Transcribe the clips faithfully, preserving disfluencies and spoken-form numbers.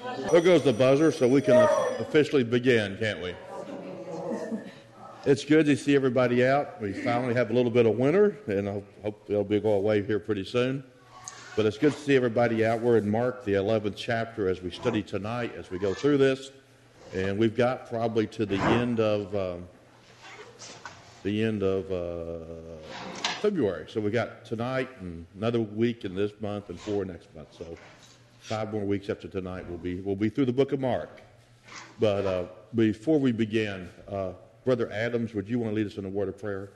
There goes the buzzer, so we can officially begin, can't we? It's good to see everybody out. We finally have a little bit of winter, and I hope they'll be going away here pretty soon. But it's good to see everybody out. We're in Mark, the eleventh chapter, as we study tonight, as we go through this. And we've got probably to the end of um, the end of uh, February. So we got tonight and another week in this month and four next month. So five more weeks after tonight, we'll be we'll be through the book of Mark. But uh, before we begin, uh, Brother Adams, would you want to lead us in a word of prayer?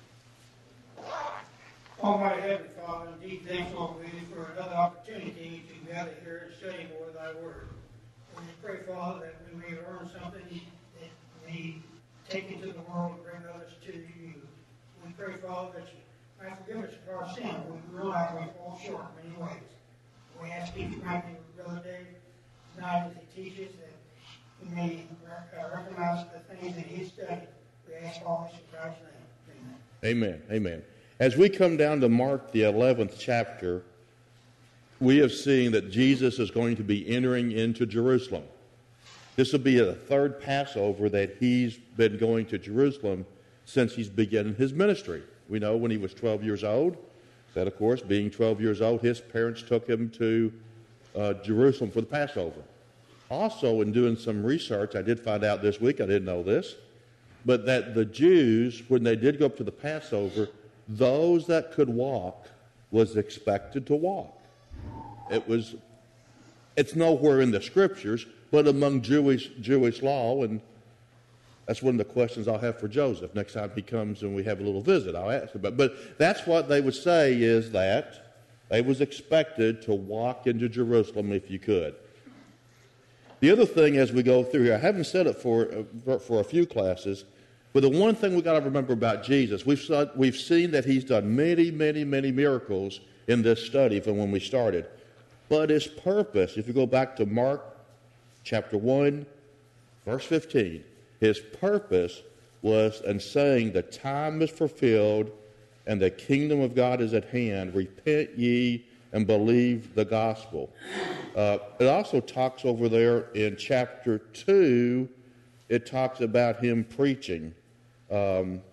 Almighty Heavenly Father, indeed thanks, Lord, for another opportunity to gather here and study more of Thy Word. And we pray, Father, that we may learn something that we take into the world and bring others to You. We pray, Father, that You might forgive us for our sin. We realize we fall short in many ways. We ask You to grant me Brother Dave tonight as he teaches that we may recognize the things that he studied. We ask all this in Christ's name. Amen. Amen. Amen. As we come down to Mark, the eleventh chapter, we have seen that Jesus is going to be entering into Jerusalem. This will be the third Passover that he's been going to Jerusalem since he's beginning his ministry. We know when he was twelve years old, that, of course, being twelve years old, his parents took him to uh, Jerusalem for the Passover. Also, in doing some research, I did find out this week, I didn't know this, but that the Jews, when they did go up to the Passover, those that could walk was expected to walk. It was, it's nowhere in the Scriptures, but among Jewish Jewish law, and that's one of the questions I'll have for Joseph next time he comes and we have a little visit. I'll ask about. But that's what they would say is that they was expected to walk into Jerusalem if you could. The other thing as we go through here, I haven't said it for uh, for a few classes, but the one thing we've got to remember about Jesus, we've saw, we've seen that he's done many, many, many miracles in this study from when we started. But his purpose, if you go back to Mark chapter one, verse fifteen, his purpose was in saying the time is fulfilled and the kingdom of God is at hand. Repent ye and believe the gospel. Uh, it also talks over there in chapter two, it talks about him preaching. Um,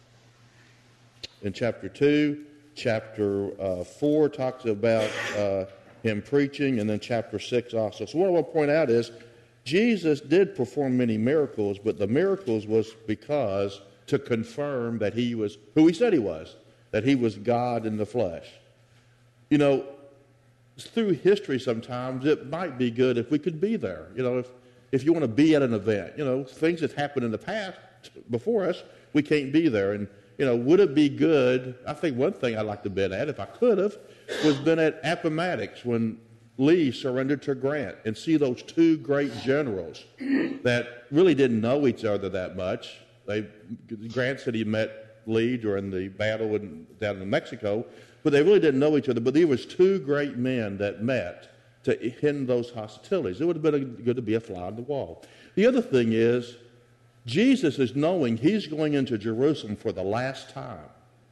in chapter two, chapter uh, four talks about uh, him preaching, and then chapter six also. So what I want to point out is Jesus did perform many miracles, but the miracles was because to confirm that he was who he said he was, that he was God in the flesh. You know, through history sometimes it might be good if we could be there. You know, if, if you want to be at an event, you know, things that happened in the past before us, we can't be there. And, you know, would it be good? I think one thing I'd like to been at, if I could have, was been at Appomattox when Lee surrendered to Grant and see those two great generals that really didn't know each other that much. They, Grant said he met Lee during the battle in, down in Mexico, but they really didn't know each other. But there was two great men that met to end those hostilities. It would have been good to be a fly on the wall. The other thing is, Jesus is knowing he's going into Jerusalem for the last time.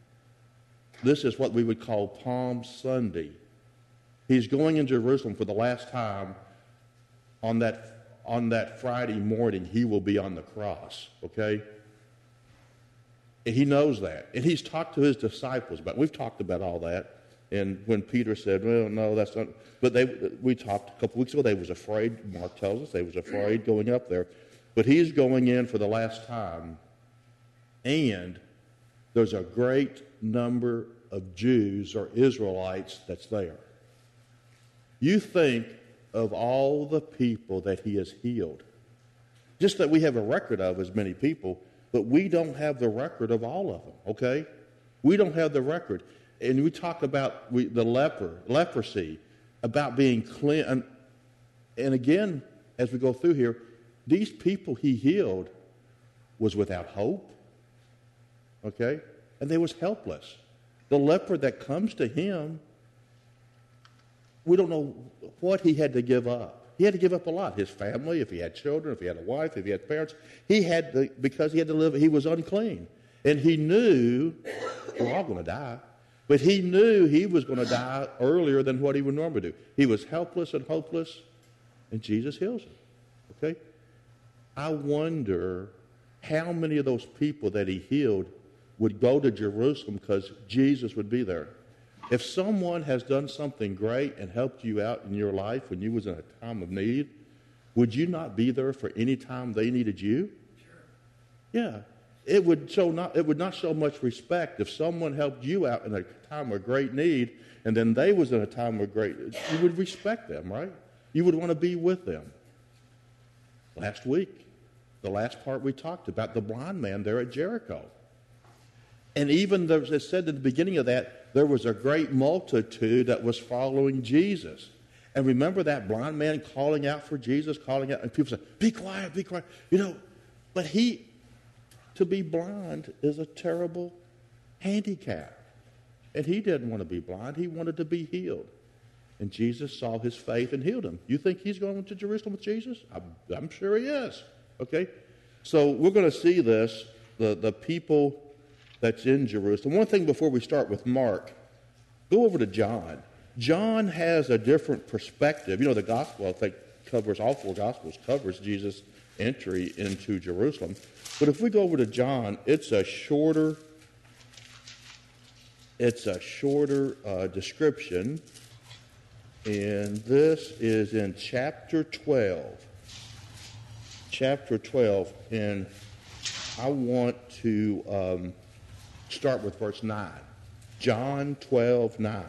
This is what we would call Palm Sunday. He's going in Jerusalem for the last time. On that, on that Friday morning, he will be on the cross, okay? And he knows that. And he's talked to his disciples about it. We've talked about all that. And when Peter said, well, no, that's not. But they, we talked a couple weeks ago, they was afraid. Mark tells us they was afraid going up there. But he's going in for the last time. And there's a great number of Jews or Israelites that's there. You think of all the people that he has healed. Just that we have a record of as many people, but we don't have the record of all of them, okay? We don't have the record. And we talk about we, the leper, leprosy, about being clean. And, and again, as we go through here, these people he healed was without hope, okay? And they was helpless. The leper that comes to him, we don't know what he had to give up. He had to give up a lot. His family, if he had children, if he had a wife, if he had parents, he had to, because he had to live, he was unclean. And he knew, we're all going to die, but he knew he was going to die earlier than what he would normally do. He was helpless and hopeless, and Jesus heals him. Okay? I wonder how many of those people that he healed would go to Jerusalem because Jesus would be there. If someone has done something great and helped you out in your life when you was in a time of need, would you not be there for any time they needed you? Sure. Yeah. It would show not it would not show much respect if someone helped you out in a time of great need and then they was in a time of great you would respect them, right? You would want to be with them. Last week, the last part we talked about, the blind man there at Jericho. And even there, as it said at the beginning of that, there was a great multitude that was following Jesus. And remember that blind man calling out for Jesus, calling out, and people say, be quiet, be quiet. You know, but he, to be blind is a terrible handicap. And he didn't want to be blind. He wanted to be healed. And Jesus saw his faith and healed him. You think he's going to Jerusalem with Jesus? I'm, I'm sure he is. Okay? So we're going to see this, the, the people that's in Jerusalem. One thing before we start with Mark, go over to John. John has a different perspective. You know, the gospel, I think, covers, all four gospels covers Jesus' entry into Jerusalem. But if we go over to John, it's a shorter, it's a shorter uh, description. And this is in chapter twelve. Chapter twelve. And I want to um, start with verse nine. John twelve nine.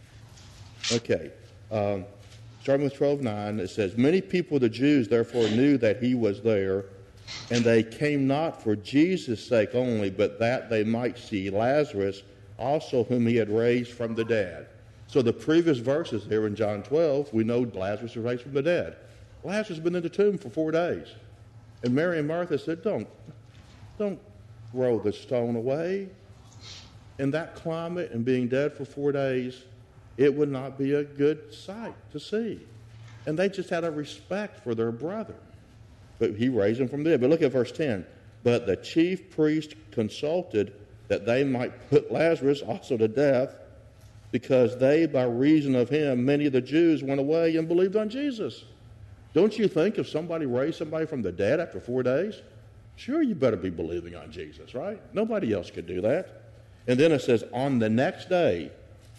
Okay. Um, starting with twelve nine, it says, many people, the Jews, therefore knew that he was there, and they came not for Jesus' sake only, but that they might see Lazarus also, whom he had raised from the dead. So the previous verses here in John twelve, we know Lazarus was raised from the dead. Lazarus has been in the tomb for four days. And Mary and Martha said, don't, don't throw the stone away. In that climate and being dead for four days, it would not be a good sight to see. And they just had a respect for their brother. But he raised him from the dead. But look at verse ten. But the chief priest consulted that they might put Lazarus also to death, because they, by reason of him, many of the Jews went away and believed on Jesus. Don't you think if somebody raised somebody from the dead after four days, sure, you better be believing on Jesus, right? Nobody else could do that. And then it says, on the next day,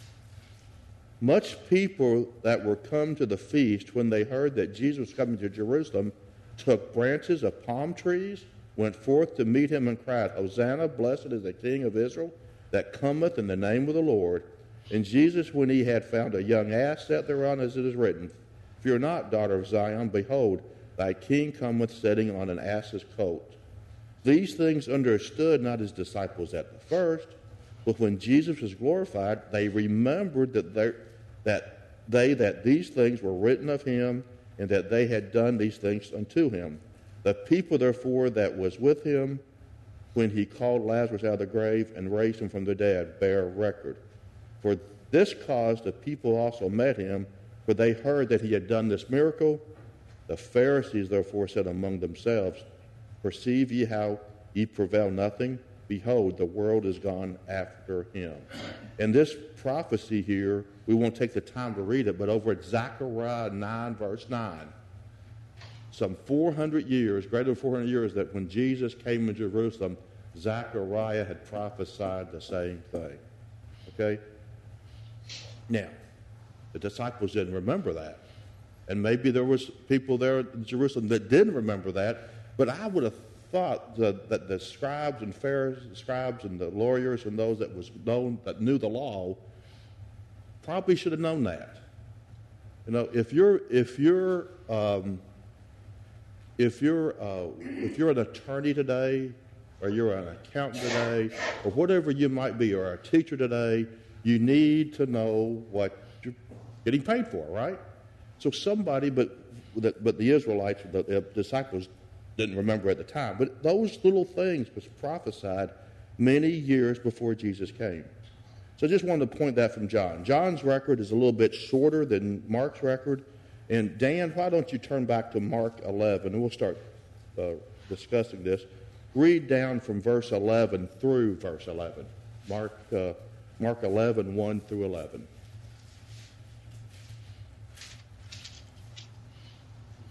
much people that were come to the feast, when they heard that Jesus was coming to Jerusalem, took branches of palm trees, went forth to meet him, and cried, Hosanna, blessed is the King of Israel that cometh in the name of the Lord. And Jesus, when he had found a young ass, sat thereon, as it is written, fear not, daughter of Zion, behold, thy king cometh sitting on an ass's coat. These things understood not his disciples at the first, but when Jesus was glorified, they remembered that they, that they that these things were written of him, and that they had done these things unto him. The people, therefore, that was with him when he called Lazarus out of the grave and raised him from the dead, bear record. For this cause the people also met him, for they heard that he had done this miracle. The Pharisees therefore said among themselves, perceive ye how ye prevail nothing? Behold, the world is gone after him. And this prophecy here, we won't take the time to read it, but over at Zechariah nine, verse nine, some four hundred years, greater than four hundred years, that when Jesus came to Jerusalem, Zechariah had prophesied the same thing. Okay? Now, the disciples didn't remember that. And maybe there was people there in Jerusalem that didn't remember that, but I would have thought the, that the scribes and Pharisees, the scribes and the lawyers and those that was known that knew the law probably should have known that. You know, if you're if you're um, if you're uh, if you're an attorney today, or you're an accountant today, or whatever you might be, or a teacher today, you need to know what you're getting paid for, right? So somebody, but but the Israelites, the disciples, didn't remember at the time. But those little things was prophesied many years before Jesus came. So I just wanted to point that from John. John's record is a little bit shorter than Mark's record. And Dan, why don't you turn back to Mark eleven, and we'll start uh, discussing this. Read down from verse eleven through verse eleven. Mark, uh, Mark eleven, one through eleven.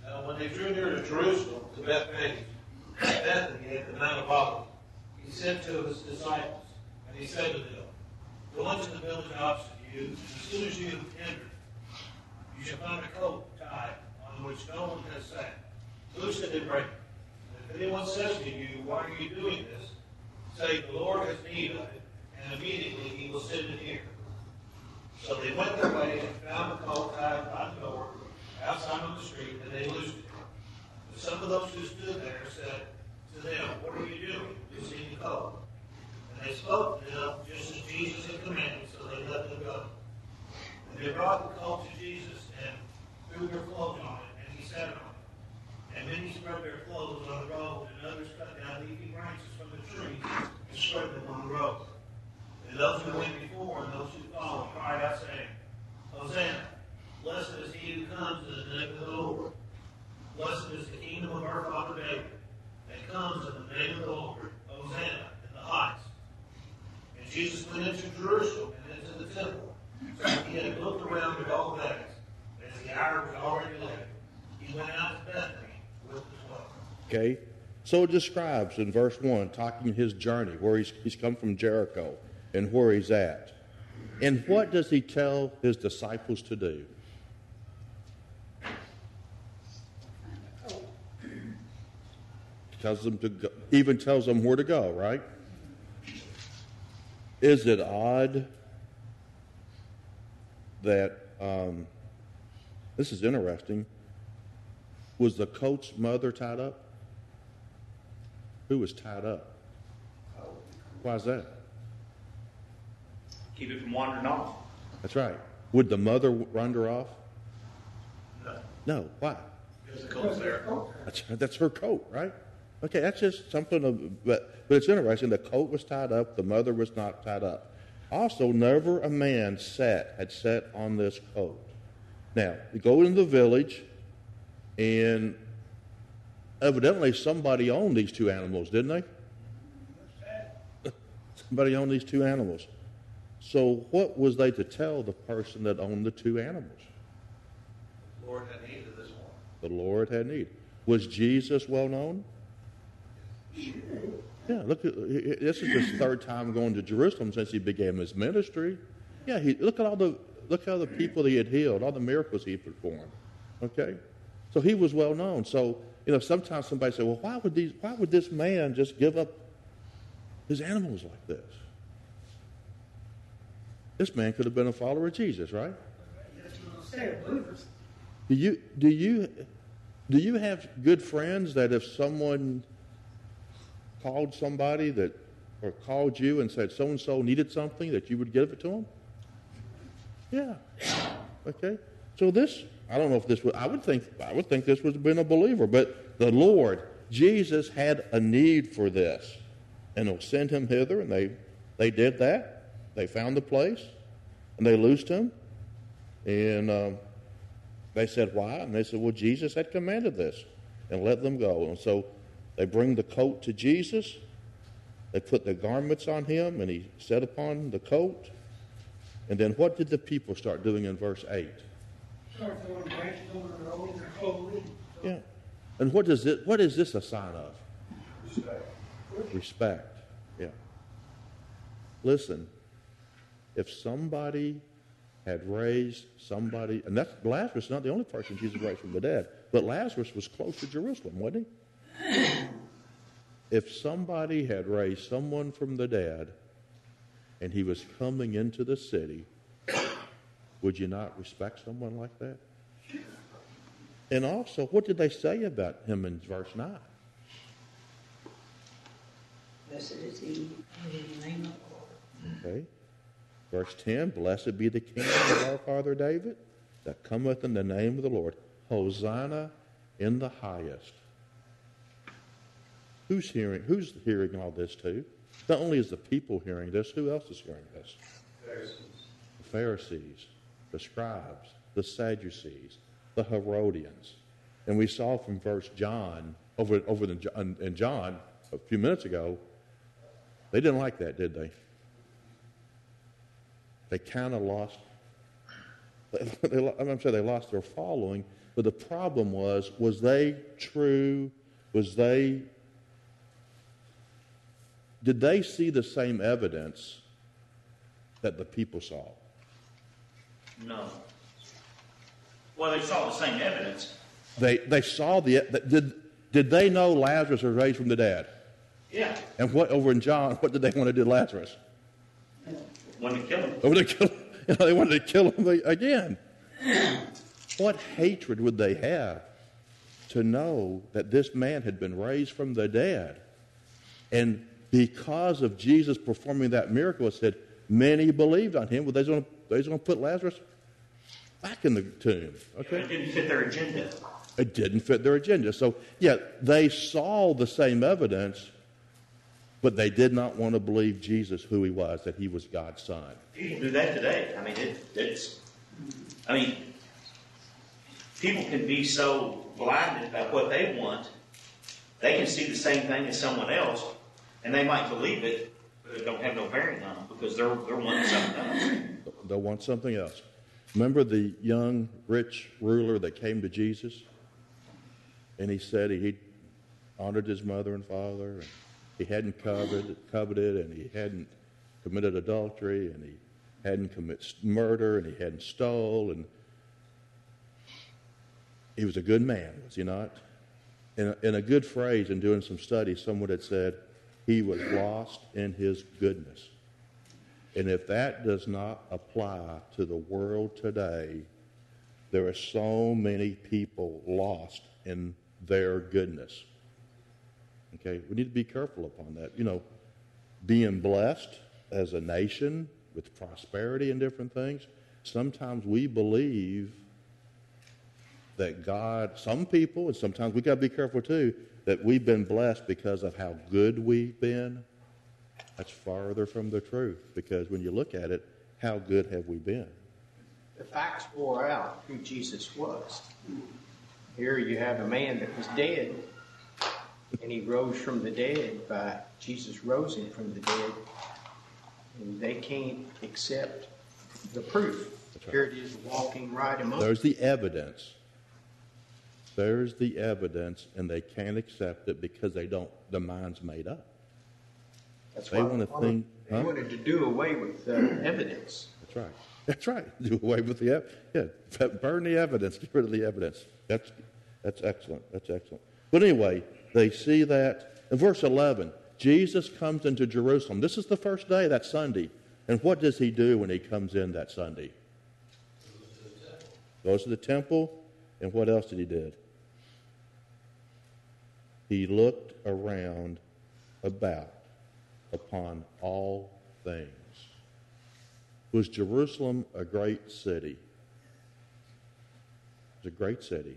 Now, when they drew near to Jerusalem, to Bethphage, Bethany at the Mount of Olives, he said to his disciples, and he said to them, go into the village opposite you, and as soon as you have entered, you shall find a coat tied, on which no one has sat. Loose it and break it. And if anyone says to you, why are you doing this? Say, the Lord has need of it, and immediately he will send it here. So they went their way and found the coat tied by the door, outside on the street, and they loosed it. But some of those who stood there said to them, what are you doing, loosing the coat? And they spoke to them just as Jesus had commanded, so they let them go. And they brought the coat to Jesus and threw their clothes on it, and he sat on it. And many spread their clothes on the road, and others cut down leafy branches from the trees and spread them on the road. And those who went before and those who followed cried out, saying, Hosanna! Blessed is he who comes in the name of the Lord. Blessed is the kingdom of our father David, that comes in the name of the Lord. Hosanna in the highest. And Jesus went into Jerusalem and into the temple. So he had looked around at all days. As the hour was already late, he went out to Bethany with the twelve. Okay? So it describes in verse one, talking his journey, where he's, he's come from Jericho and where he's at. And what does he tell his disciples to do? Tells them to go, even tells them where to go, right? Is it odd that, um, this is interesting, was the coat's mother tied up? Who was tied up? Why is that? Keep it from wandering off. That's right. Would the mother run her off? No. No. Why? Because the coat's there. That's, that's her coat, right? Okay, that's just something of, but, but it's interesting. The coat was tied up. The mother was not tied up. Also, never a man sat, had sat on this coat. Now, you go into the village, and evidently somebody owned these two animals, didn't they? Somebody owned these two animals. So what was they to tell the person that owned the two animals? The Lord had need of this one. The Lord had need. Was Jesus well known? Yeah, look, this is his third time going to Jerusalem since he began his ministry. Yeah, he, look at all the look at all the people he had healed, all the miracles he performed. Okay, so he was well known. So you know, sometimes somebody say, "Well, why would these? Why would this man just give up his animals like this?" This man could have been a follower of Jesus, right? Do you do you do you have good friends that if someone called somebody that, or called you and said so-and-so needed something, that you would give it to them? Yeah. Okay. So this, I don't know if this would, I would think, I would think this would have been a believer, but the Lord, Jesus had a need for this, and he'll send him hither, and they, they did that. They found the place, and they loosed him, and um, they said, why? And they said, well, Jesus had commanded this, and let them go. And so they bring the coat to Jesus. They put the garments on him, and he sat upon the coat. And then what did the people start doing in verse eight? Start throwing branches over the road and their clothing. Yeah. And what does it? What is this a sign of? Respect. Respect. Yeah. Listen, if somebody had raised somebody, and that's Lazarus is not the only person Jesus raised from the dead, but Lazarus was close to Jerusalem, wasn't he? If somebody had raised someone from the dead and he was coming into the city, would you not respect someone like that? And also, what did they say about him in verse nine? Blessed is he in the name of the Lord. Okay. Verse ten, blessed be the kingdom of our father David that cometh in the name of the Lord. Hosanna in the highest. Who's hearing, who's hearing all this too? Not only is the people hearing this, who else is hearing this? Pharisees. The Pharisees, the scribes, the Sadducees, the Herodians. And we saw from verse John, over, over in, in John a few minutes ago, they didn't like that, did they? They kind of lost, they, I'm sure they lost their following But the problem was, was they true? Was they, did they see the same evidence that the people saw? No. Well, they saw the same evidence. They they saw the, did, did they know Lazarus was raised from the dead? Yeah. And what, over in John, what did they want to do to Lazarus? Wanted to kill him. They wanted to kill him, you know, they wanted to kill him again. What hatred would they have to know that this man had been raised from the dead? And because of Jesus performing that miracle, it said many believed on him. Well, they was going to put Lazarus back in the tomb. Okay, It didn't fit their agenda. It didn't fit their agenda. So, yeah, they saw the same evidence, but they did not want to believe Jesus, who he was, that he was God's son. People do that today. I mean, it, it's, I mean, people can be so blinded by what they want, they can see the same thing as someone else, and they might believe it, but it don't have no bearing on them because they're, they're wanting something else. They'll want something else. Remember the young, rich ruler that came to Jesus? And he said he honored his mother and father, and he hadn't coveted, coveted, and he hadn't committed adultery, and he hadn't committed murder, and he hadn't stole, and he was a good man, was he not? In a, in a good phrase, in doing some studies, someone had said he was lost in his goodness. And if that does not apply to the world today, there are so many people lost in their goodness. Okay, we need to be careful upon that. You know, being blessed as a nation with prosperity and different things, sometimes we believe that God, some people, and sometimes we got to be careful too, that we've been blessed because of how good we've been. That's farther from the truth, because when you look at it, how good have we been? The facts bore out who Jesus was. Here you have a man that was dead, and he rose from the dead by Jesus rose him from the dead, and they can't accept the proof. Right. Here it is walking right among There's the evidence. There's the evidence, and they can't accept it because they don't. Their mind's made up. That's They why want to think. They Huh? wanted to do away with uh, evidence. That's right. That's right. Do away with the ev- yeah. Burn the evidence. Get rid of the evidence. That's that's excellent. That's excellent. But anyway, they see that in verse eleven. Jesus comes into Jerusalem. This is the first day. That Sunday. And what does he do when he comes in that Sunday? Goes to the temple. And what else did he do? He looked around about upon all things. Was Jerusalem a great city? It was a great city.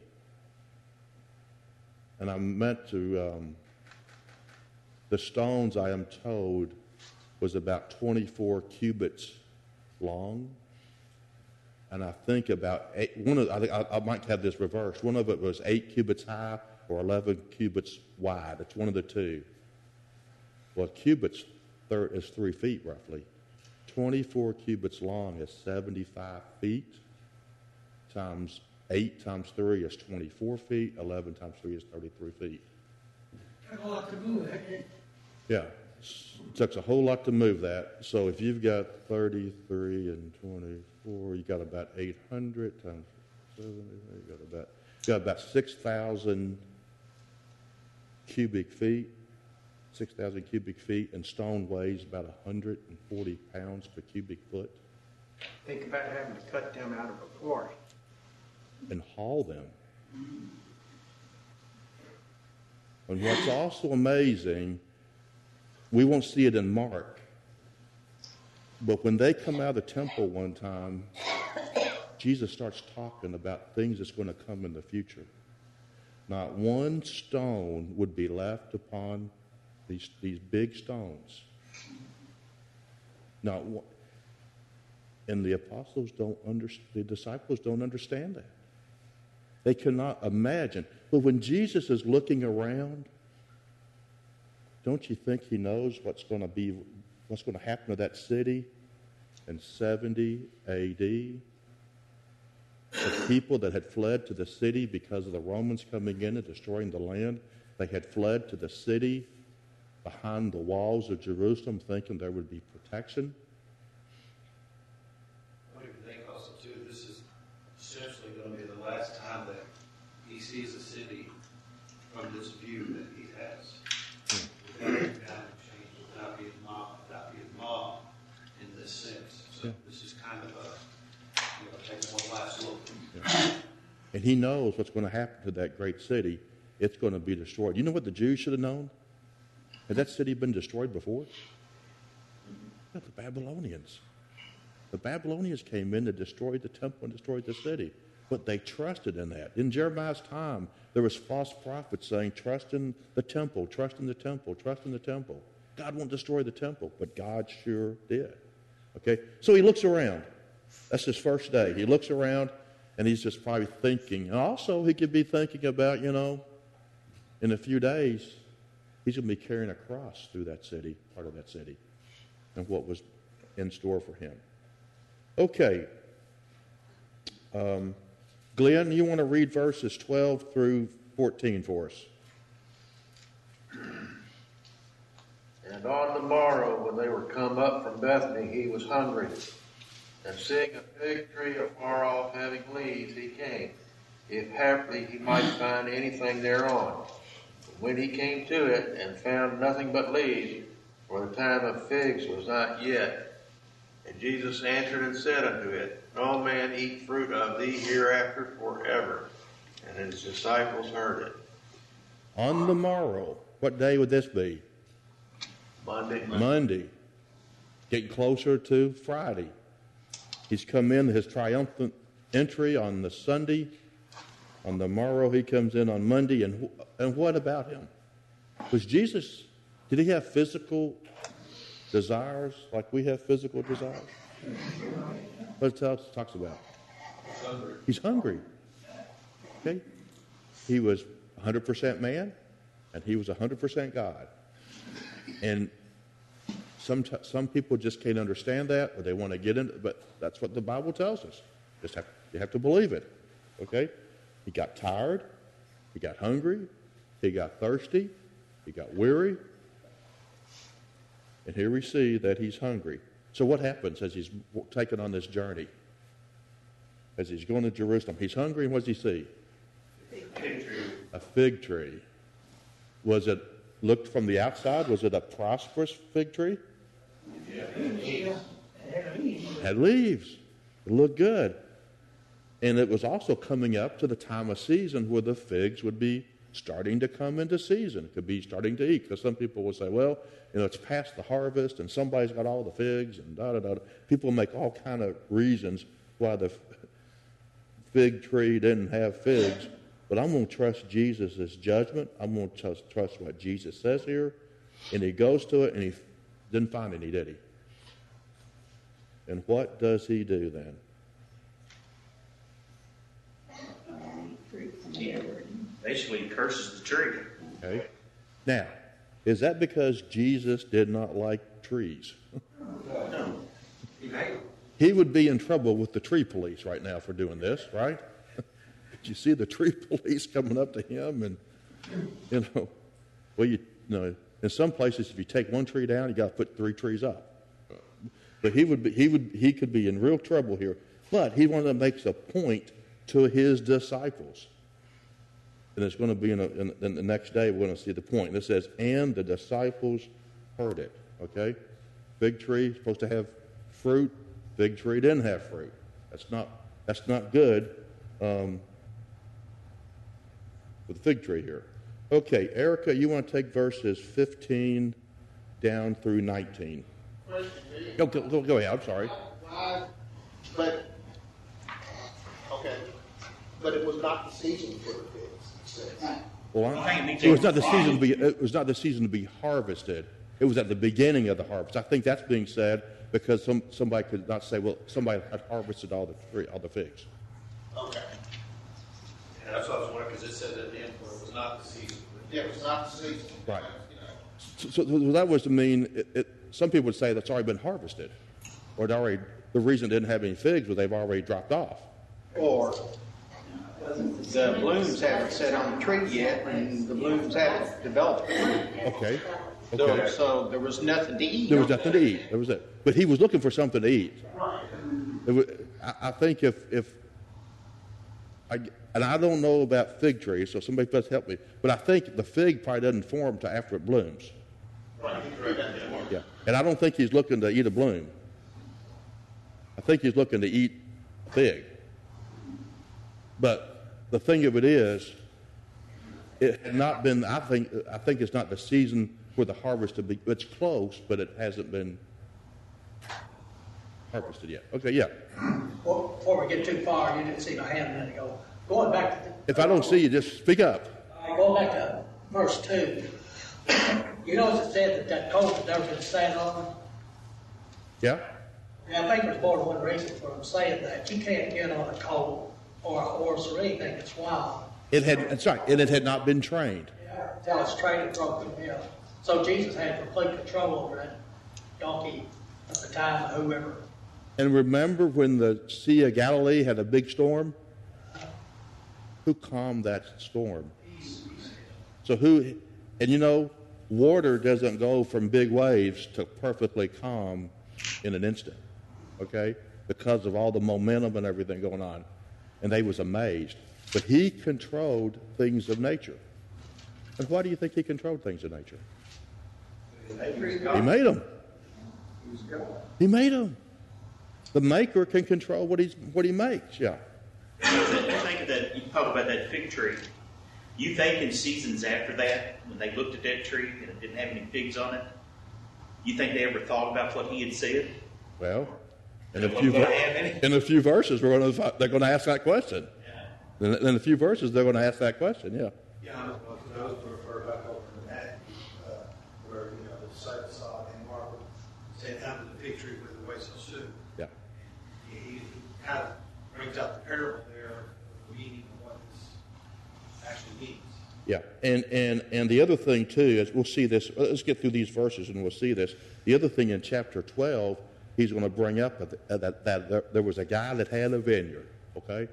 And I meant to, um, the stones, I am told, was about twenty-four cubits long. And I think about eight, one of, I think I, I might have this reversed. One of it was eight cubits high or eleven cubits wide. It's one of the two. Well, cubits is three feet roughly. twenty-four cubits long is seventy-five feet. Times eight times three is twenty-four feet. eleven times three is thirty-three feet. Got a lot to move, hasn't it? Yeah. It takes a whole lot to move that. So if you've got thirty-three and twenty-four, you got about eight hundred times seven, you got about, you got about six thousand cubic feet. six thousand cubic feet, and stone weighs about one hundred forty pounds per cubic foot. Think about having to cut them out of a quarry. And haul them. And what's also amazing, we won't see it in Mark, but when they come out of the temple one time, Jesus starts talking about things that's going to come in the future. Not one stone would be left upon these these big stones. Not one, and the apostles don't understand, the disciples don't understand that. They cannot imagine. But when Jesus is looking around, don't you think he knows what's going to be, what's going to happen to that city in seventy A D? the people that had fled to the city because of the Romans coming in and destroying the land, they had fled to the city behind the walls of Jerusalem thinking there would be protection. I don't even think also, too, this is essentially going to be the last time that he sees a city from this view that he has. Yeah. Without being changed, without being mobbed, without being mobbed in this sense. So yeah. This is kind of a, you know, taking one last look. Yeah. And he knows what's going to happen to that great city. It's going to be destroyed. You know what the Jews should have known? Had that city been destroyed before? No, the Babylonians. The Babylonians came in to destroy the temple and destroyed the city. But they trusted in that. In Jeremiah's time, there was false prophets saying, trust in the temple, trust in the temple, trust in the temple. God won't destroy the temple, but God sure did. Okay? So he looks around. That's his first day. He looks around, and he's just probably thinking. And also, he could be thinking about, you know, in a few days, he's going to be carrying a cross through that city, part of that city, and what was in store for him. Okay. Um, Glenn, you want to read verses twelve through fourteen for us? And on the morrow, when they were come up from Bethany, he was hungry. And seeing a fig tree afar off having leaves, he came, if haply he might find anything thereon. When he came to it, and found nothing but leaves, for the time of figs was not yet. And Jesus answered and said unto it, No man eat fruit of thee hereafter forever. And his disciples heard it. On the morrow, what day would this be? Monday. Monday. Getting closer to Friday. He's come in, his triumphant entry on the Sunday. On the morrow, he comes in on Monday. And, and what about him? Was Jesus, did he have physical desires like we have physical desires? What it talks about? He's hungry. He's hungry. Okay? He was one hundred percent man, and he was one hundred percent God. And some some people just can't understand that, or they want to get into it, but that's what the Bible tells us. Just have, you have to believe it. Okay? He got tired. He got hungry. He got thirsty. He got weary. And here we see that he's hungry. So what happens as he's taken on this journey? As he's going to Jerusalem, he's hungry, and what does he see? Fig tree. A fig tree. Was it, looked from the outside, was it a prosperous fig tree? Yeah. It had leaves. It had leaves. It looked good. And it was also coming up to the time of season where the figs would be starting to come into season. It could be starting to eat, because some people will say, well, you know, it's past the harvest and somebody's got all the figs and da-da-da. People make all kind of reasons why the fig tree didn't have figs. But I'm going to trust Jesus' judgment. I'm going to trust, trust what Jesus says here. And he goes to it, and he didn't find any, did he? And what does he do then? Basically, he curses the tree. Okay. Now, is that because Jesus did not like trees? No. He would be in trouble with the tree police right now for doing this, right? Did you see the tree police coming up to him? And, you know, well, you, you know, in some places, if you take one tree down, you got to put three trees up. But he would be, he would, he could be in real trouble here. But he wanted to make a point to his disciples. And it's going to be in, a, in, in the next day, we're going to see the point. And it says, and the disciples heard it. Okay? Fig tree, supposed to have fruit. Fig tree didn't have fruit. That's not, that's not good um, with the fig tree here. Okay, Erica, you want to take verses fifteen down through nineteen. Go, go, go, go ahead, I'm sorry. Why, but, okay, but it was not the season for the figs. Well, I'm, it was not the season to be. It was not the season to be harvested. It was at the beginning of the harvest. I think that's being said because some somebody could not say, "Well, somebody had harvested all the tree, all the figs." Okay. And that's what I was wondering, because it said at the end where it was not the season. Yeah, it was not the season. Right. You know. So, so, so that was to mean. It, it, some people would say that's already been harvested, or it already. The reason it didn't have any figs was they've already dropped off. Or the blooms haven't set on the tree yet, and the blooms haven't developed. Okay. So, Okay. so there was nothing to eat. There was nothing to eat. There was it. But he was looking for something to eat. It was, I, I think if, if I, and I don't know about fig trees, so somebody please help me, but I think the fig probably doesn't form until after it blooms. Yeah. And I don't think he's looking to eat a bloom. I think he's looking to eat a fig. But the thing of it is, it had not been, I think, I think it's not the season for the harvest to be, it's close, but it hasn't been harvested yet. Okay, yeah. Well, before we get too far, you didn't see my hand a minute ago. Going back to the, If I don't see you, just speak up. uh, going back to verse two, you notice it said that that colt had never been sat on. Yeah? And I think there's more than one reason for them saying that. You can't get on a colt or a horse or anything that's wild. It had, that's right, and it had not been trained. Until it's trained and broken down. So Jesus had complete control over that donkey at the time, or whoever. And remember when the Sea of Galilee had a big storm? Who calmed that storm? So who, and you know, water doesn't go from big waves to perfectly calm in an instant, okay? Because of all the momentum and everything going on. And they was amazed. But he controlled things of nature. And why do you think he controlled things of nature? He made them. He made them. The maker can control what he's what he makes. Yeah. You think of that. You talk about that fig tree. You think in seasons after that, when they looked at that tree and it didn't have any figs on it, you think they ever thought about what he had said? Well, in a few ver- in a few verses, we're going to they're going to ask that question. Yeah. In, in a few verses, they're going to ask that question. Yeah. Yeah, I was going to refer back over to Matthew, uh, where, you know, the disciples saw and marveled, saying, how did the fig tree wither away so soon? Yeah. He, he kind of brings out the parable there of the meaning of what this actually means. Yeah, and, and, and the other thing, too, is we'll see this. Let's get through these verses and we'll see this. The other thing in chapter twelve, he's going to bring up that, that, that there, there was a guy that had a vineyard, okay?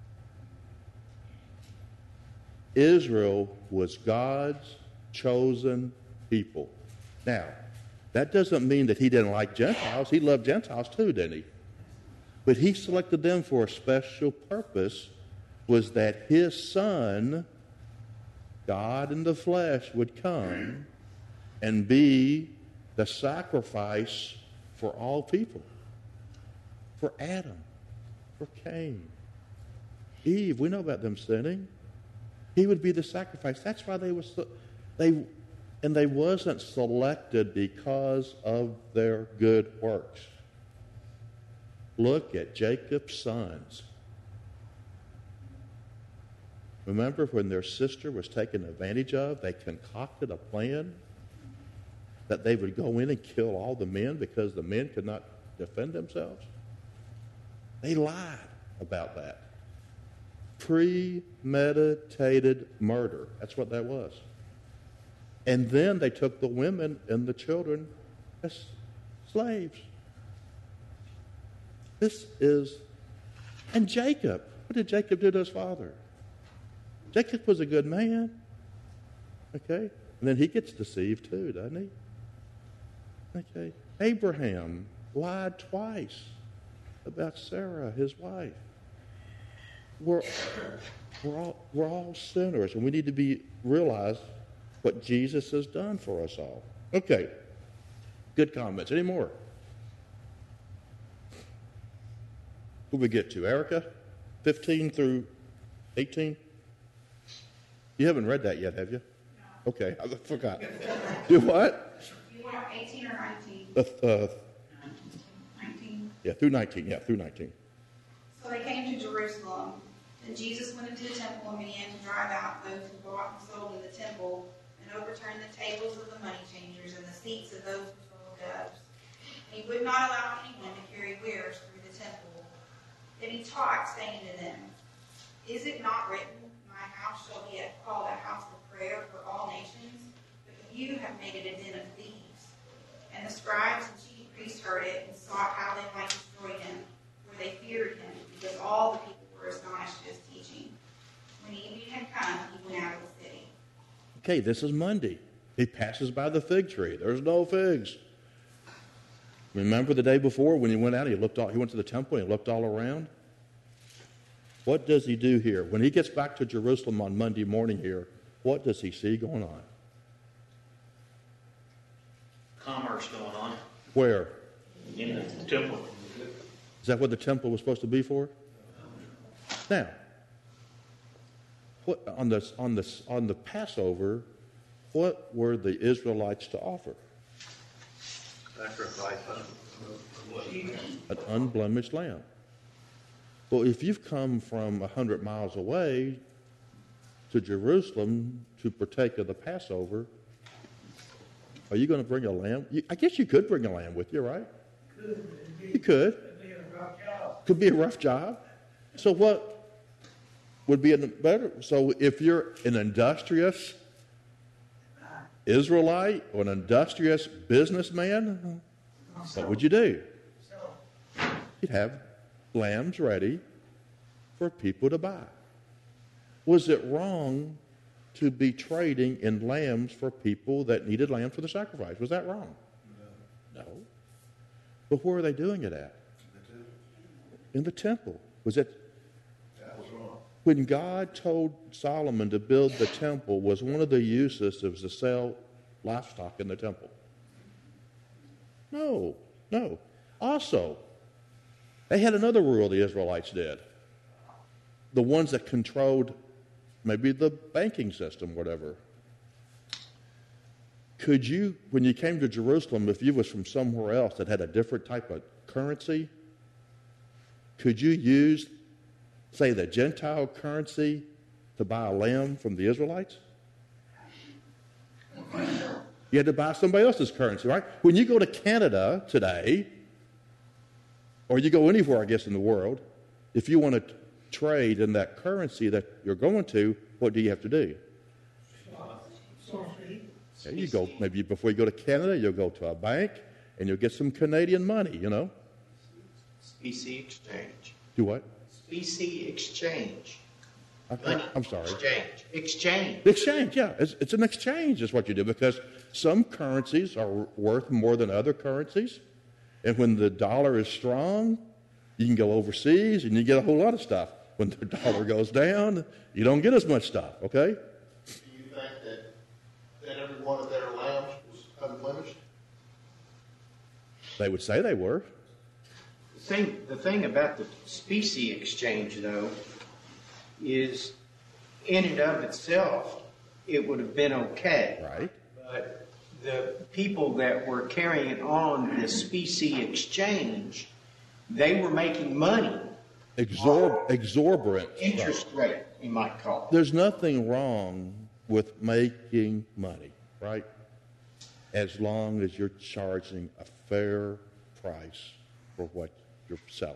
Israel was God's chosen people. Now, that doesn't mean that he didn't like Gentiles. He loved Gentiles too, didn't he? But he selected them for a special purpose, was that his son, God in the flesh, would come and be the sacrifice for all people. For Adam, for Cain, Eve. We know about them sinning. He would be the sacrifice. That's why they were so, they, and they wasn't selected because of their good works. Look at Jacob's sons. Remember when their sister was taken advantage of? They concocted a plan that they would go in and kill all the men because the men could not defend themselves. They lied about that. Premeditated murder. That's what that was. And then they took the women and the children as slaves. This is, and Jacob, what did Jacob do to his father? Jacob was a good man. Okay? And then he gets deceived too, doesn't he? Okay. Abraham lied twice about Sarah, his wife. We're, we're, all, we're all sinners, and we need to be realize what Jesus has done for us all. Okay. Good comments. Any more? Who we get to? Erica? fifteen through eighteen? You haven't read that yet, have you? No. Okay, I forgot. Do what? You want eighteen or nineteen? Uh, uh, nineteen. Yeah, through nineteen. Yeah, through nineteen. So they came to Jerusalem. Then Jesus went into the temple and began to drive out those who bought and sold in the temple, and overturn the tables of the money changers and the seats of those who sold doves. And he would not allow anyone to carry wares through the temple. Then he taught, saying to them, Is it not written, My house shall be called a house of prayer for all nations? But you have made it a den of thieves. And the scribes and chief priests heard it and sought how they might destroy him, for they feared him, because all the people were Okay, this is Monday. He passes by the fig tree. There's no figs. Remember the day before when he went out, he looked all, he went to the temple and he looked all around? What does he do here? When he gets back to Jerusalem on Monday morning here, what does he see going on? Commerce going on Where? in the temple. Is that what the temple was supposed to be for? Now, what, on, the, on, the, on the Passover, what were the Israelites to offer? Sacrifice. An unblemished lamb. Well, if you've come from a hundred miles away to Jerusalem to partake of the Passover, are you going to bring a lamb? You, I guess you could bring a lamb with you, right? You could. Could be a rough job. So what would be a better? So if you're an industrious Israelite or an industrious businessman, what would you do? You'd have lambs ready for people to buy. Was it wrong to be trading in lambs for people that needed lambs for the sacrifice? Was that wrong? No. But where are they doing it at? In the temple. Was it? That was wrong. When God told Solomon to build the temple, was one of the uses was to sell livestock in the temple? No, no. Also, they had another rule the Israelites did. The ones that controlled maybe the banking system, whatever. Could you, when you came to Jerusalem, if you was from somewhere else that had a different type of currency, could you use, say, the Gentile currency to buy a lamb from the Israelites? You had to buy somebody else's currency, right? When you go to Canada today, or you go anywhere, I guess, in the world, if you want to trade in that currency that you're going to, what do you have to do? There you go. Maybe before you go to Canada, you'll go to a bank and you'll get some Canadian money, you know? Specie exchange. Do what? Specie exchange. I, I'm sorry. Exchange. Exchange. Exchange, yeah. It's, it's an exchange is what you do because some currencies are worth more than other currencies. And when the dollar is strong, you can go overseas and you get a whole lot of stuff. When the dollar goes down, you don't get as much stuff, okay? Do you think that, that every one of their lambs was unblemished? They would say they were. The thing, the thing about the specie exchange, though, is in and of itself, it would have been okay. Right. But the people that were carrying on the specie exchange, they were making money. Exorb- exorbitant. Interest rate, you might call it. There's nothing wrong with making money, right? As long as you're charging a fair price for what you're selling.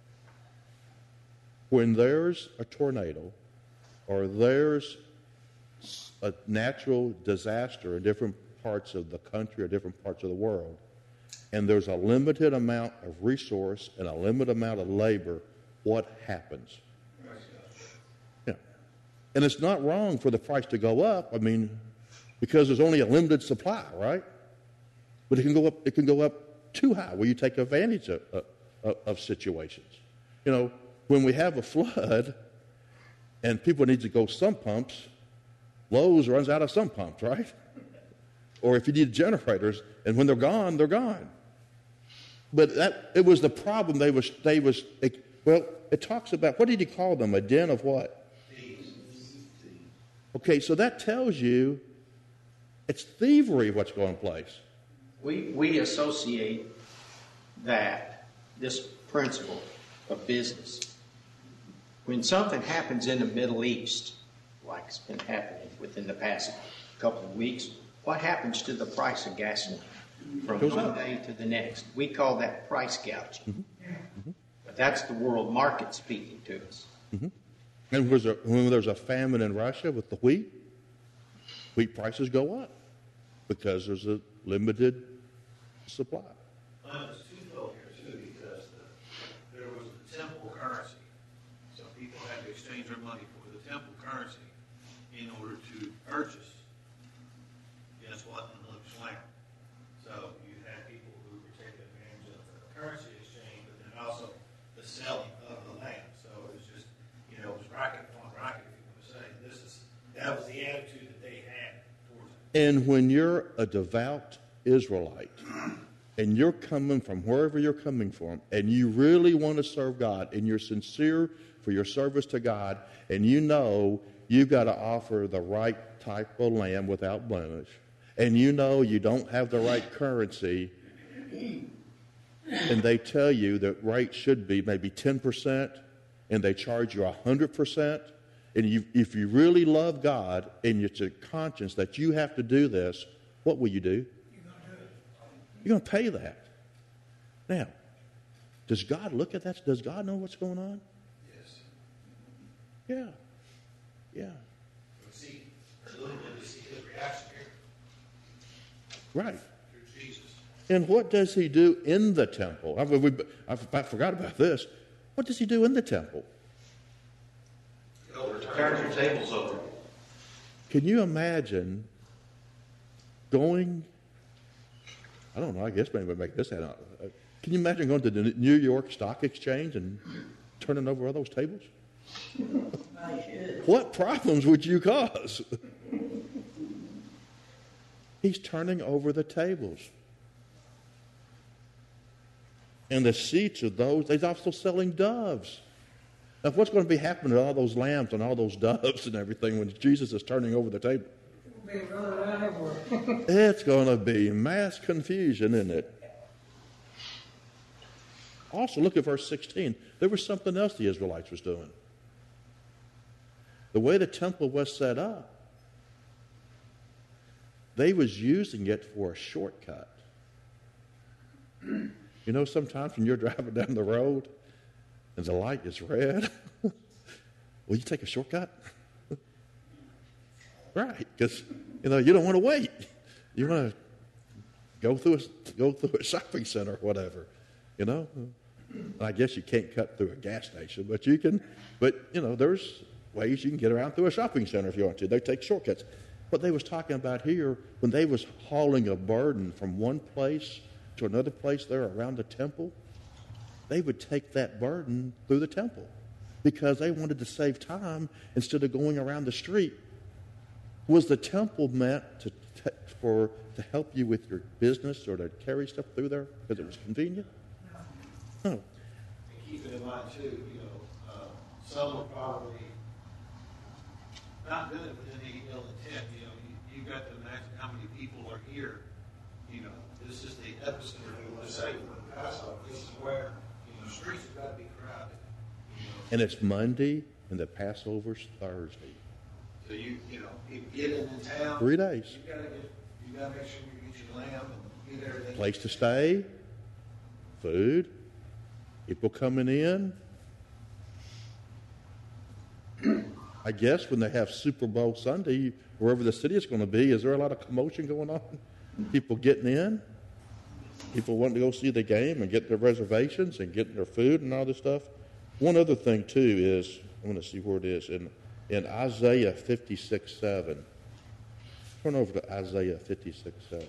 When there's a tornado or there's a natural disaster in different parts of the country or different parts of the world, and there's a limited amount of resource and a limited amount of labor, what happens? Yeah. And it's not wrong for the price to go up, I mean, because there's only a limited supply, right? But it can go up, it can go up too high where you take advantage of, of, of situations. You know, when we have a flood and people need to go sump pumps, Lowe's runs out of sump pumps, right? Or if you need generators, and when they're gone, they're gone. But that it was the problem they was they was it, well, it talks about, what did he call them? A den of what? Okay, so that tells you it's thievery what's going place. We, we associate that, this principle of business. When something happens in the Middle East, like it's been happening within the past couple of weeks, what happens to the price of gasoline from Goes one up. day to the next? We call that price gouging. Mm-hmm. Mm-hmm. But that's the world market speaking to us. Mm-hmm. And was there, when there's a famine in Russia with the wheat, wheat prices go up because there's a limited supply. Well, there's twofold here too, because the, there was the temple currency. So people had to exchange their money for the temple currency in order to purchase That was the attitude that they had towards it. And when you're a devout Israelite, and you're coming from wherever you're coming from, and you really want to serve God, and you're sincere for your service to God, and you know you've got to offer the right type of lamb without blemish, and you know you don't have the right currency, and they tell you the rate should be maybe ten percent, and they charge you one hundred percent, and you, if you really love God, and it's a conscience that you have to do this, what will you do? You're going to pay that. Now, does God look at that? Does God know what's going on? Yes. Yeah. Yeah. But see, a little bit, we see his reaction here Right. through Jesus. And what does he do in the temple? I, we, I, I forgot about this. What does he do in the temple? Turn your tables over. Can you imagine going, I don't know, I guess maybe we'll make this out. Can you imagine going to the New York Stock Exchange and turning over all those tables? What problems would you cause? He's turning over the tables. And the seats of those, he's also selling doves. Now, what's going to be happening to all those lambs and all those doves and everything when Jesus is turning over the table? It's going to be mass confusion, isn't it? Also, look at verse sixteen. There was something else the Israelites was doing. The way the temple was set up, they was using it for a shortcut. You know, sometimes when you're driving down the road and the light is red, will you take a shortcut? Right, because you know you don't want to wait. You want to go through a, go through a shopping center or whatever. You know, and I guess you can't cut through a gas station, but you can. But you know, there's ways you can get around through a shopping center if you want to. They take shortcuts. What they was talking about here, when they was hauling a burden from one place to another place there around the temple, they would take that burden through the temple because they wanted to save time instead of going around the street. Was the temple meant to t- for to help you with your business or to carry stuff through there because it was convenient? No. And keep it in mind too, you know, uh, some are probably not doing it with any ill intent. You know, you, you've got to imagine how many people are here. You know, this is the epicenter of the say for the Passover. This is where, you know, streets have got to be crowded. You know. And it's Monday and the Passover's Thursday. So you, you know, people get in town. Three days. You gotta get, you gotta make sure you get your lamb and get everything. Place to stay, food, people coming in. I guess when they have Super Bowl Sunday, wherever the city is going to be, is there a lot of commotion going on? People getting in, people wanting to go see the game and get their reservations and getting their food and all this stuff. One other thing too is, I want to see where it is in in Isaiah fifty-six seven. Turn over to Isaiah fifty-six seven.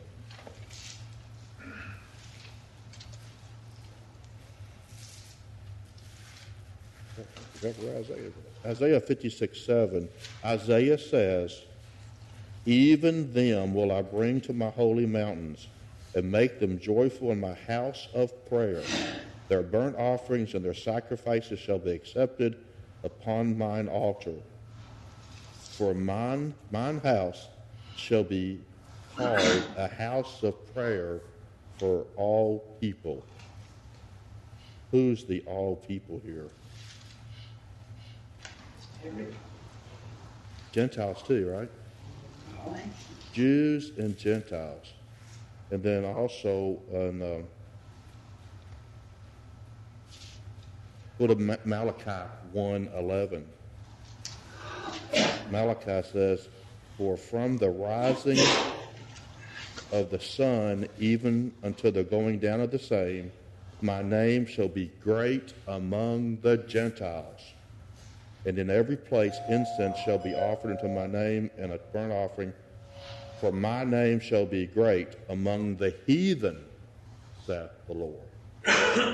Isaiah. Isaiah fifty-six seven. Isaiah says, "Even them will I bring to my holy mountains and make them joyful in my house of prayer. Their burnt offerings and their sacrifices shall be accepted upon mine altar. For mine, mine house shall be called a house of prayer for all people." Who's the all people here? Gentiles too, right? Jews and Gentiles. And then also in uh, go to Malachi one eleven. Malachi says, "For from the rising of the sun even until the going down of the same, my name shall be great among the Gentiles. And in every place incense shall be offered unto my name, and a burnt offering. For my name shall be great among the heathen, saith the Lord."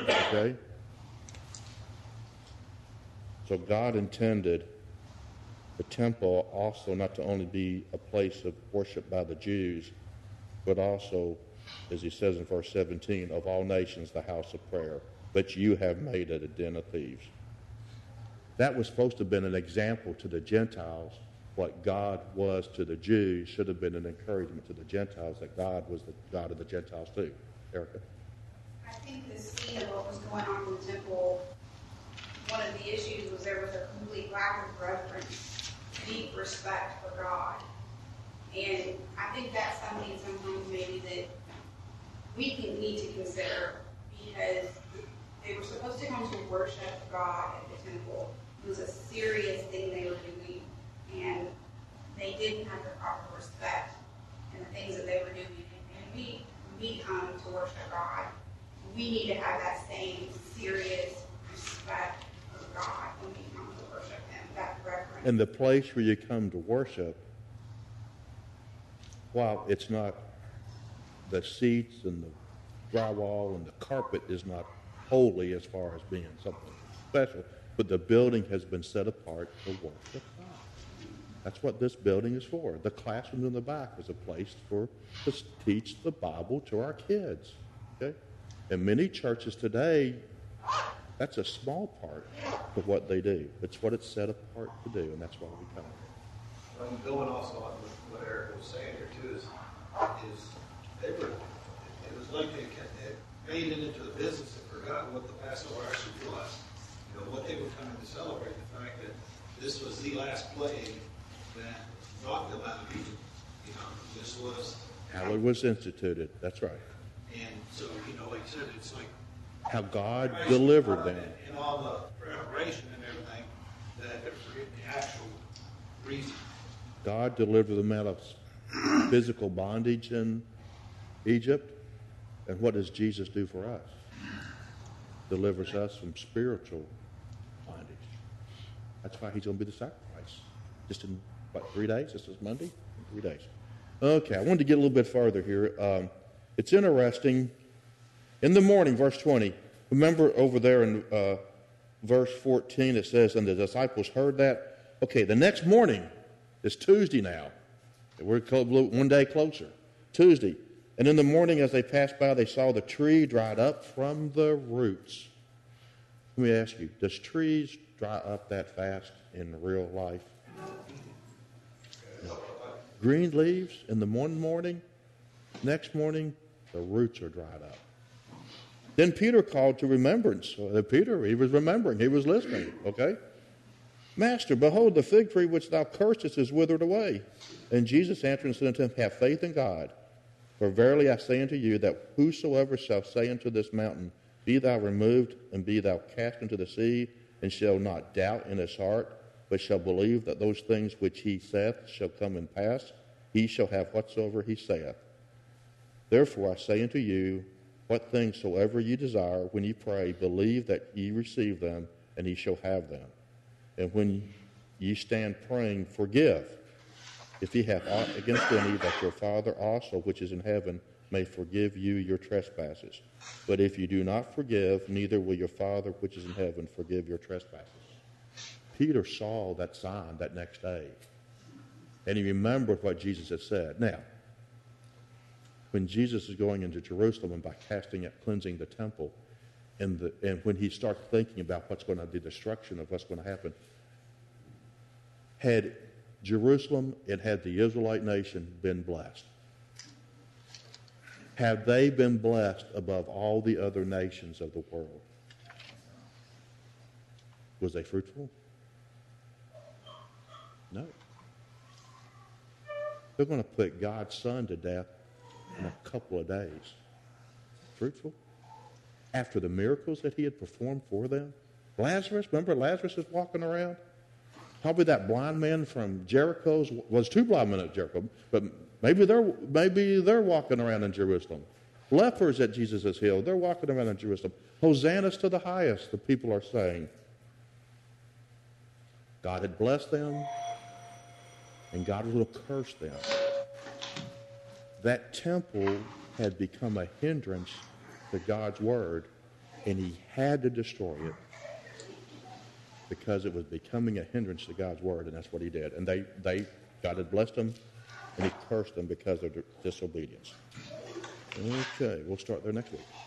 Okay? So God intended the temple also not to only be a place of worship by the Jews, but also, as he says in verse seventeen, of all nations the house of prayer, but you have made it a den of thieves. That was supposed to have been an example to the Gentiles. What God was to the Jews should have been an encouragement to the Gentiles that God was the God of the Gentiles too. Erica? I think the scene of what was going on in the temple, one of the issues was there was a complete lack of reverence, deep respect for God. And I think that's something sometimes maybe that we can need to consider, because they were supposed to come to worship God at the temple. It was a serious thing they were doing, and they didn't have the proper respect in the things that they were doing. And we, we come to worship God. We need to have that same serious respect of God when we come to worship Him, that reverence. And the place where you come to worship, while it's not, the seats and the drywall and the carpet is not holy as far as being something special, but the building has been set apart to worship God. That's what this building is for. The classroom in the back is a place for to teach the Bible to our kids. Okay? And many churches today, that's a small part of what they do. It's what it's set apart to do, and that's why we come. I'm going also on with what Eric was saying here too, is, is they were, it was like they had made it into a business and forgotten what the Passover actually was. You know, what they were coming to celebrate, the fact that this was the last plague that brought them out of Egypt. You know, this was How it was instituted, that's right. And so, you know, like you said, it's like how God delivered them. And all the preparation and everything, that they're forgetting the actual reason. God delivered them out of physical bondage in Egypt. And what does Jesus do for us? Delivers us from spiritual bondage. That's why he's going to be the sacrifice. Just in, what, three days? This is Monday? Three days. Okay, I wanted to get a little bit farther here. Um, it's interesting. In the morning, verse twenty, remember over there in uh, verse fourteen, it says, and the disciples heard that. Okay, the next morning, it's Tuesday now. We're one day closer. Tuesday. And in the morning, as they passed by, they saw the tree dried up from the roots. Let me ask you, does trees dry up that fast in real life? No. Green leaves in the morning, morning, next morning, the roots are dried up. Then Peter called to remembrance. So Peter, he was remembering, he was listening, okay? Master, behold, the fig tree which thou cursedst is withered away. And Jesus answered and said unto him, have faith in God. For verily I say unto you, that whosoever shall say unto this mountain, be thou removed, and be thou cast into the sea, and shall not doubt in his heart, but shall believe that those things which he saith shall come and pass, he shall have whatsoever he saith. Therefore I say unto you, what things soever ye desire, when ye pray, believe that ye receive them, and ye shall have them. And when ye stand praying, forgive, if ye have aught against any, that your Father also, which is in heaven, may forgive you your trespasses. But if you do not forgive, neither will your Father, which is in heaven, forgive your trespasses. Peter saw that sign that next day, and he remembered what Jesus had said. Now, when Jesus is going into Jerusalem and by casting out, cleansing the temple, and, the, and when he starts thinking about what's going to, the destruction of what's going to happen, had Jerusalem and had the Israelite nation been blessed? Have they been blessed above all the other nations of the world? Was they fruitful? No. They're going to put God's Son to death in a couple of days. Fruitful? After the miracles that he had performed for them? Lazarus, remember Lazarus is walking around? Probably that blind man from Jericho's, was two blind men at Jericho, but maybe they're, maybe they're walking around in Jerusalem. Lepers that Jesus has healed, they're walking around in Jerusalem. Hosannas to the highest, the people are saying. God had blessed them, and God will curse them. That temple had become a hindrance to God's word, and he had to destroy it. because it was becoming a hindrance to God's word, and that's what he did. And they, they God had blessed them, and he cursed them because of their disobedience. Okay, we'll start there next week.